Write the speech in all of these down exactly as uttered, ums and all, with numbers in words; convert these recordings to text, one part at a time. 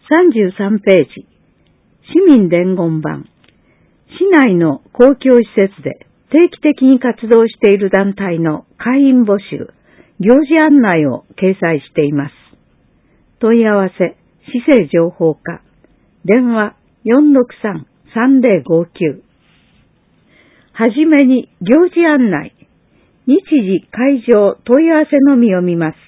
さんじゅうさんページ、市民伝言板。市内の公共施設で定期的に活動している団体の会員募集、行事案内を掲載しています。問い合わせ、市政情報課、電話 よんろくさん さんぜろごきゅう。はじめに行事案内、日時会場問い合わせのみを見ます。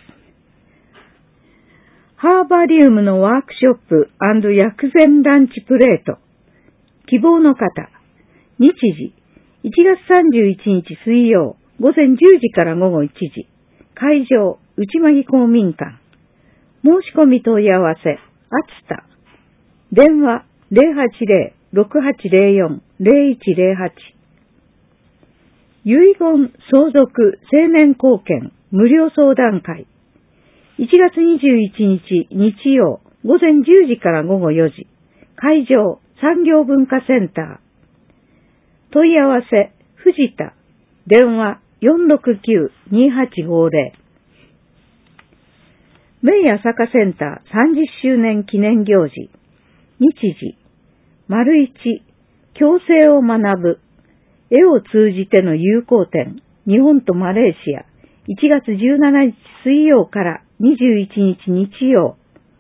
ハーバリウムのワークショップ&薬膳ランチプレート。希望の方、日時、いちがつさんじゅういちにち水曜、午前じゅうじから午後いちじ。会場、内間公民館。申し込み問い合わせ、あつた。電話、ゼロはちゼロ ろくはちゼロよん ゼロいちゼロはち。遺言相続青年貢献無料相談会。いちがつにじゅういちにち日曜、午前じゅうじから午後よじ。会場、産業文化センター。問い合わせ、藤田。電話、よんろくきゅう にはちごゼロ。明朝霞センターさんじゅっしゅうねん記念行事。日時、丸一、共生を学ぶ。絵を通じての友好展、日本とマレーシア。いちがつじゅうしちにち水曜からにじゅういちにち日曜。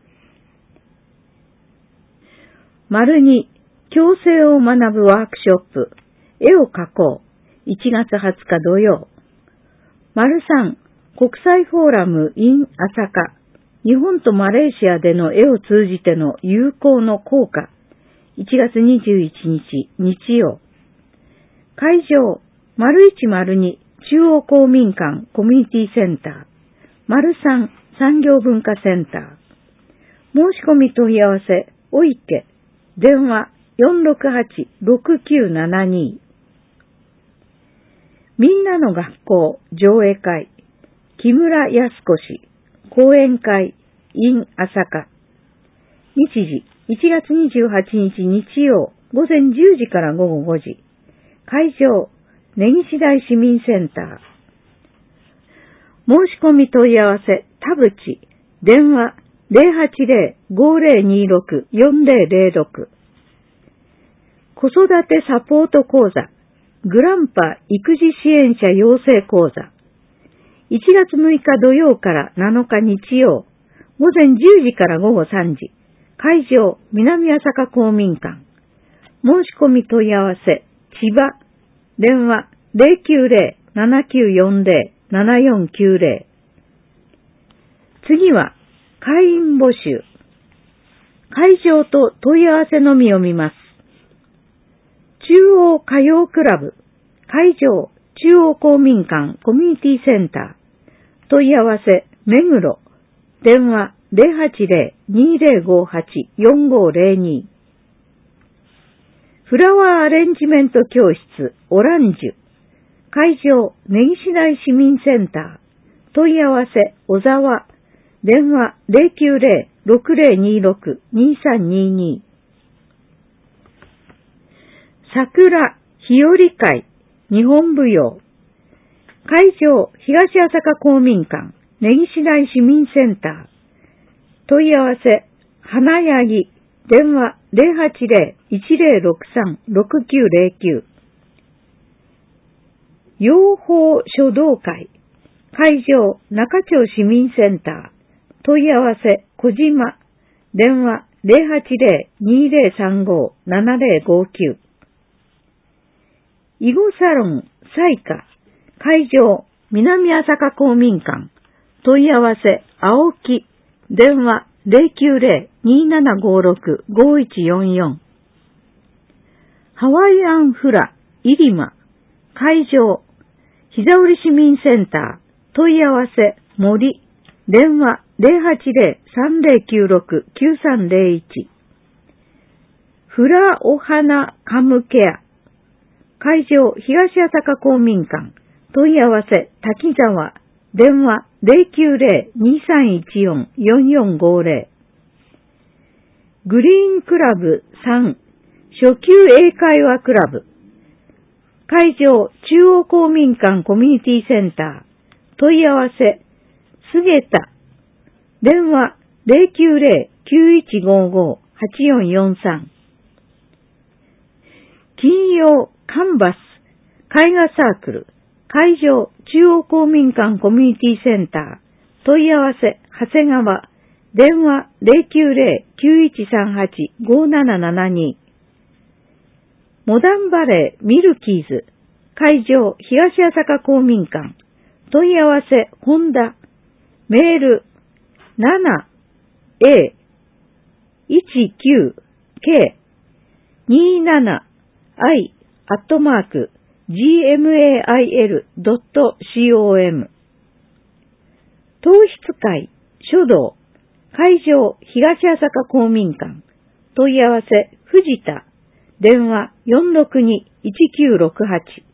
丸に、共生を学ぶワークショップ、絵を描こう、いちがつはつか土曜。丸さん、国際フォーラム in 朝霞、日本とマレーシアでの絵を通じての友好の効果、いちがつにじゅういちにち日曜。会場、丸いち丸に、中央公民館コミュニティセンター、丸さん産業文化センター。申し込み問い合わせ、お池、電話 よんろくはち ろくきゅうななに。みんなの学校上映会、木村康子氏、講演会 in 朝霞。日時、いちがつにじゅうはちにち日曜、午前じゅうじから午後ごじ。会場、根岸台市民センター。申し込み問い合わせ、田淵、電話 ゼロはちゼロ ごゼロにろく よんゼロゼロろく。子育てサポート講座、グランパ育児支援者養成講座。いちがつむいか土曜からなのか日曜、午前じゅうじから午後さんじ。会場、南朝霞公民館。申し込み問い合わせ、千葉、電話 ゼロきゅうゼロ ななきゅうよんゼロ ななよんきゅうゼロ。次は、会員募集。会場と問い合わせのみを見ます。中央歌謡クラブ。会場、中央公民館コミュニティセンター。問い合わせ、目黒。電話 ゼロはちゼロ にゼロごはち よんごゼロに。フラワーアレンジメント教室、オランジュ。会場、根岸台市民センター。問い合わせ、小沢。電話、ゼロきゅうゼロ ろくゼロにろく にさんにに。桜、日和会、日本舞踊。会場、東朝霞公民館、根岸台市民センター。問い合わせ、花ヤギ。電話 ゼロはちゼロ いちゼロろくさん ろくきゅうゼロきゅう。養蜂書道会。会場、中町市民センター。問い合わせ、小島。電話、ゼロはちゼロ にゼロさんご ななゼロごきゅう。囲碁サロン、彩花。会場、南朝霞公民館。問い合わせ、青木。電話、ゼロきゅうゼロ にななごろく ごいちよんよん。ハワイアンフラ、イリマ。会場、膝折市民センター。問い合わせ、森。電話、ゼロはちゼロ さんゼロきゅうろく きゅうさんゼロいち。フラお花カムケア。会場、東朝霞公民館。問い合わせ、滝沢。電話、ゼロきゅうゼロ にさんいちよん よんよんごゼロ。グリーンクラブさん、初級英会話クラブ。会場、中央公民館コミュニティセンター。問い合わせ、菅田。電話、 ゼロきゅうゼロ きゅういちごご はちよんよんさん。金曜カンバス絵画サークル会場中央公民館コミュニティセンター問い合わせ長谷川電話 ゼロきゅうゼロ きゅういちさんはち ごななななに。モダンバレーミルキーズ会場東朝霞公民館問い合わせ本田メール ななエーいちきゅうケーにじゅうななアイ アットマーク ジーエムエーアイエル ドット コム 糖質会書道会場東朝霞公民館問い合わせ藤田電話 よんろくに いちきゅうろくはち